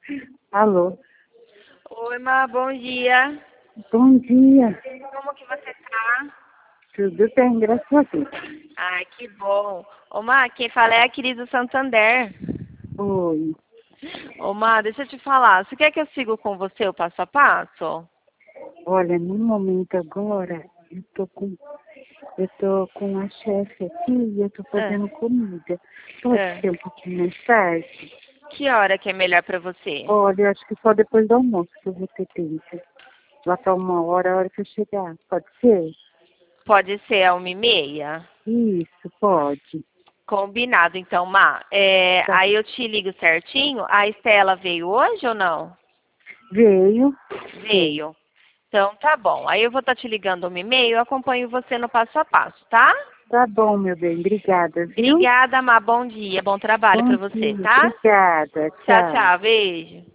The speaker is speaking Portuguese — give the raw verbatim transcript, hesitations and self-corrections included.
Alô? Oi, Má, bom dia. Bom dia. Como que você tá? Tudo bem, graças a Deus. Ai, que bom. Ô, Má, quem fala é a Cris do Santander. Oi. Ô, Má, deixa eu te falar. Você quer que eu siga com você o passo a passo? Olha, no momento agora, eu tô com, eu tô com a chefe aqui e eu tô Ah, fazendo comida. Pode ah. ser um pouquinho mais tarde? Que hora que é melhor pra você? Olha, eu acho que só depois do almoço que eu vou ter tempo. Lá pra uma hora, a hora que eu chegar. Pode ser? Pode ser a uma e meia? Isso, pode. Combinado, então, Má. É, Tá. aí eu te ligo certinho. A Estela veio hoje ou não? Veio? Veio. Veio. Então, tá bom. Aí eu vou estar te ligando uma e meia. Eu acompanho você no passo a passo, tá? Tá bom, meu bem. Obrigada, viu? Obrigada, Má. Bom dia. Bom trabalho Bom pra você, dia. tá? Obrigada. Tchau, Tchau. tchau. Beijo.